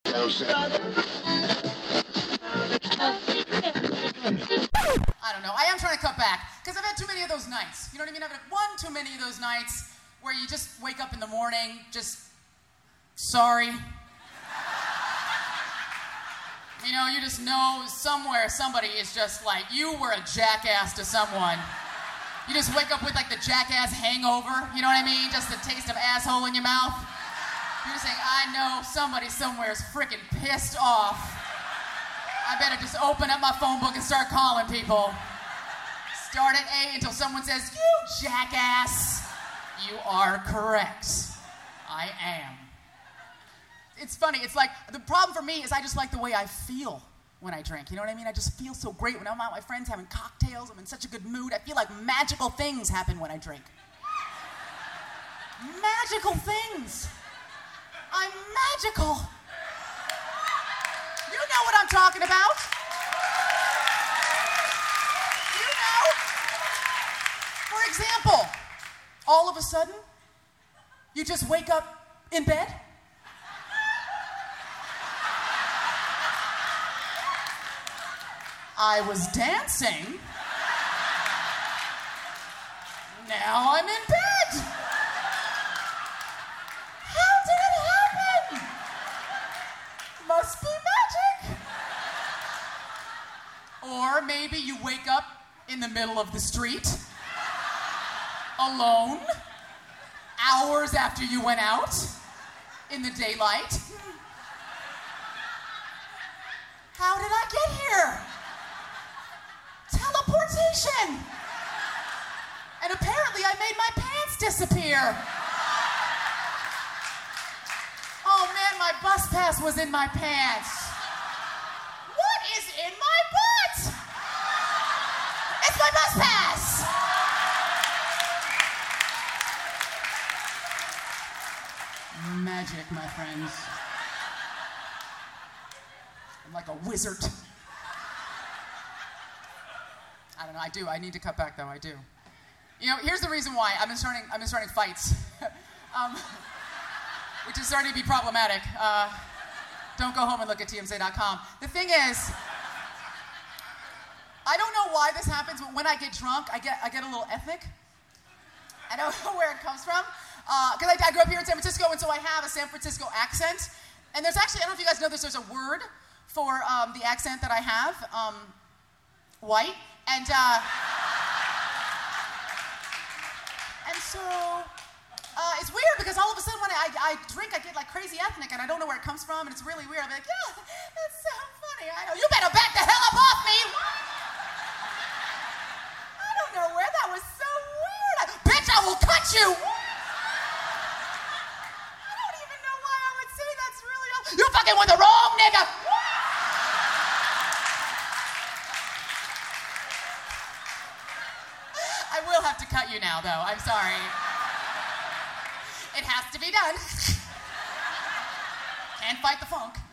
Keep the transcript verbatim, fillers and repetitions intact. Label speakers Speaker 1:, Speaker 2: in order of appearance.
Speaker 1: I don't know. I am trying to cut back because I've had too many of those nights. You know what I mean? I've had one too many of those nights where you just wake up in the morning, just sorry. You know, you just know somewhere somebody is just like, you were a jackass to someone. You just wake up with like the jackass hangover, you know what I mean? Just the taste of asshole in your mouth. You're just saying, I know somebody somewhere is freaking pissed off. I better just open up my phone book and start calling people. Start at A until someone says, you jackass. You are correct. I am. It's funny. It's like, the problem for me is I just like the way I feel when I drink. You know what I mean? I just feel so great when I'm out with my friends having cocktails. I'm in such a good mood. I feel like magical things happen when I drink. Magical things. I'm magical. You know what I'm talking about. You know. For example, all of a sudden, you just wake up in bed. I was dancing. Now I'm in bed. How did it happen? Must be magic. Or maybe you wake up in the middle of the street, alone, hours after you went out, in the daylight. How did I get here? Teleportation. And apparently I made my pants disappear. Oh man, my bus pass was in my pants. What is in my butt? It's my bus pass. Magic, my friends. I'm like a wizard. I don't know, I do. I need to cut back, though. I do. You know, here's the reason why. I've been starting, I've been starting fights, um, which is starting to be problematic. Uh, don't go home and look at T M Z dot com. The thing is, I don't know why this happens, but when I get drunk, I get, I get a little ethnic. I don't know where it comes from. Because uh, I, I grew up here in San Francisco, and so I have a San Francisco accent. And there's actually, I don't know if you guys know this, there's a word for um, the accent that I have. Um, white. And, uh, and so, uh, it's weird because all of a sudden when I, I drink, I get like crazy ethnic and I don't know where it comes from and it's really weird. I'm like, yeah, that's so funny. I know. You better back the hell up off me. I don't know where that was so weird. I, bitch, I will cut you. I don't even know why I would say that's really, you fucking with the wrong nigga. I will have to cut you now, though. I'm sorry. It has to be done. Can't fight the funk.